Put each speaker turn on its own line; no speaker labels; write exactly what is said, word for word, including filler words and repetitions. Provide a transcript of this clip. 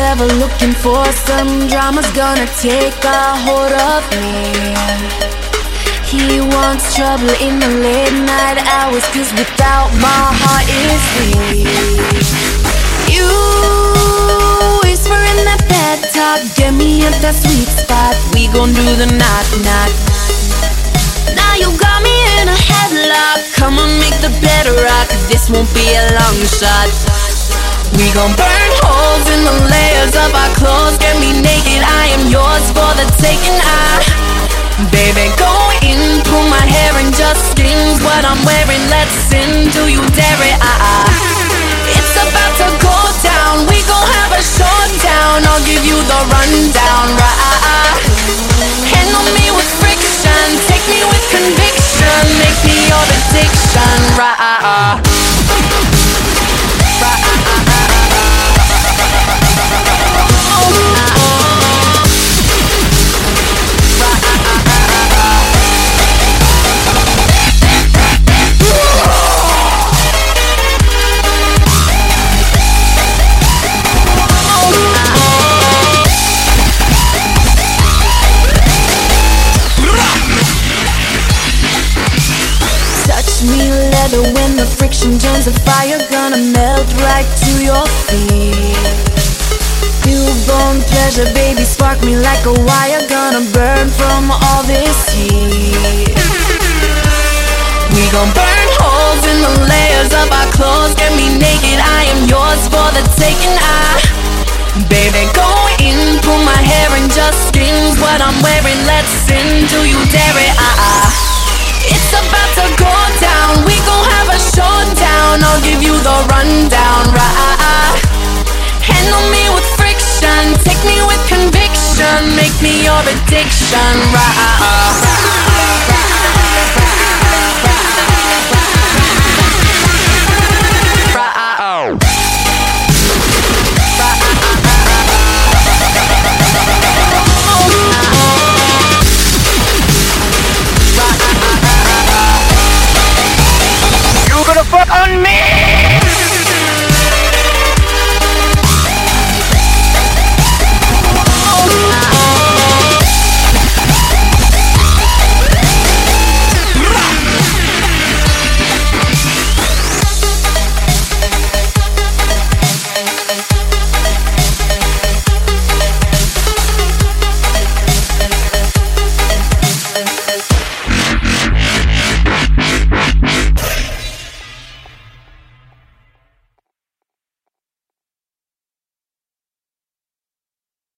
ever looking for some drama's gonna take a hold of me. He wants trouble in the late night hours, cause without my heart is weak. You whisper in that bad talk, get me at that sweet spot. We gon' do the knock knock. Now you got me in a headlock. Come on, make the bed rock. This won't be a long shot. We gon' burn holes in the layers of our clothes. Get me naked, I am yours for the taking. I, baby, go in, pull my hair and just skins what I'm wearing. Let's sin, do you dare it? Ah, it's about to go down. We gon' have a showdown. I'll give you the rundown, right? Handle me with friction, take me with conviction, make me your addiction, right? Me leather when the friction turns to fire, gonna melt right to your feet. Newborn pleasure, baby, spark me like a wire, gonna burn from all this heat. We gon' burn holes in the layers of our clothes. Get me naked, I am yours for the taking. I, baby, go in, pull my hair and just skins what I'm wearing. Let's sin, do you dare it? Ah, it's about to go down. We gon' have a showdown. I'll give you the rundown, right? Handle me with friction, take me with conviction, make me your addiction, right?